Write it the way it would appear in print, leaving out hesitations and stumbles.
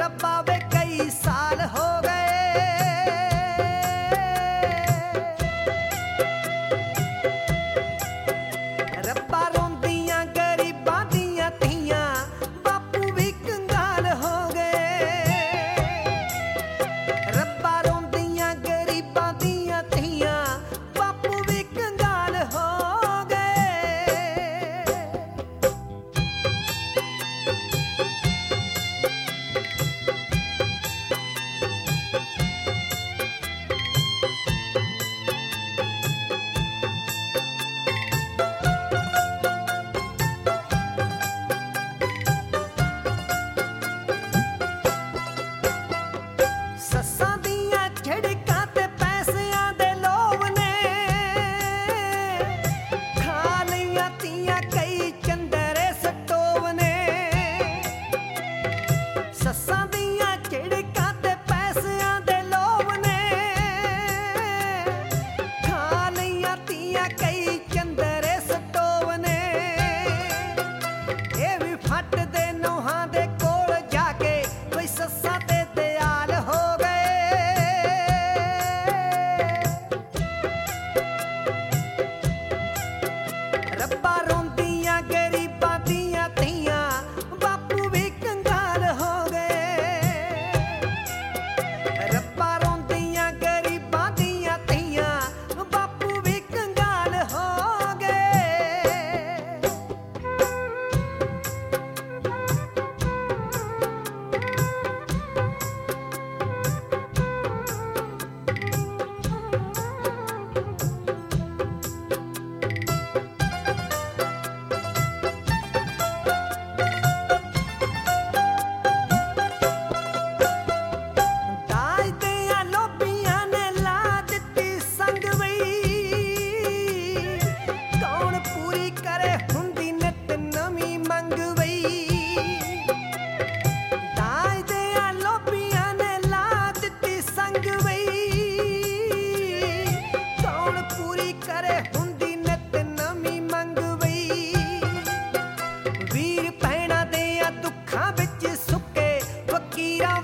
रब्बा वे कई साल हो गए, रब्बा रोंदियां गरीबां दियां धीयां, बापू भी कंगाल हो गए। रब्बा रोंदियां गरीबां दियां धीयां, बापू भी कंगाल हो गए। सस्सां दियां झिड़कां ते पैसिਆਂ ਦੇ ਲੋਭ ਨੇ ਖਾ ਲਈਆਂ ਧੀਆਂ ਕਈ ਚੰਦਰੇ ਸਟੋਵ ਨੇ। ਸੱਸਾਂ ਦੀਆਂ ਝਿੜਕਾਂ ਤੇ ਪੈਸਿਆਂ ਦੇ ਲੋਭ ਨੇ ਖਾ ਲਈਆਂ ਧੀਆਂ ਕਈ ਚੰਦਰੇ ਸਟੋਵ ਨੇ। ਇਹ ਵੀ ਫੱਟਦੇ ਨੋਹਾਂ ਦੇ ਕੋਲ ਜਾ ਕੇ ਕੋਈ ਸੱਸਾਂ ਤੇ ਦਿਆਲ ਹੋ रब्बा रोंदियां गरीबां दियां धीयां, बापू भी कंगाल हो गए। रब्बा रोंदियां गरीबां दियां धीयां, बापू भी कंगाल हो गए। दाज दियां लोभियां ने ला दित्ती संग वई, कौन पूरी करे हुंदी नित नवीं मंग वई। दाज दियां लोभियां ने ला दित्ती संग वई, कौन पूरी करे हुंदी नित नवीं मंग वई। वीर भैणां दियां दुखां विच सुके फकीरां